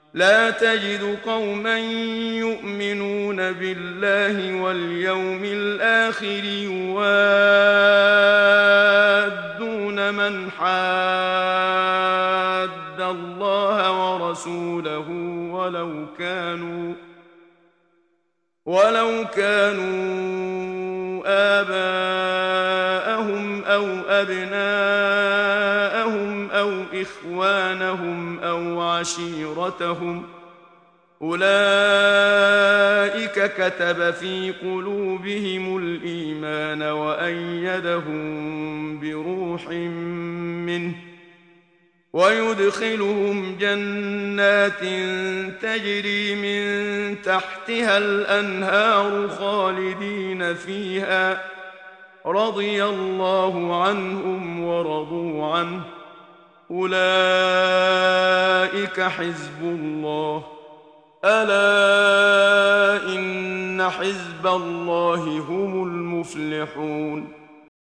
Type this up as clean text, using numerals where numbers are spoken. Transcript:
لا تجد قوما يؤمنون بالله واليوم الآخر يوادون من حاد الله ورسوله ولو كانوا آباءهم أو أبناءهم أو إخوانهم أو عشيرتهم أولئك كتب في قلوبهم الإيمان وأيدهم بروح منه ويدخلهم جنات تجري من تحتها الأنهار خالدين فيها رضي الله عنهم ورضوا عنه أولئك حزب الله ألا إن حزب الله هم المفلحون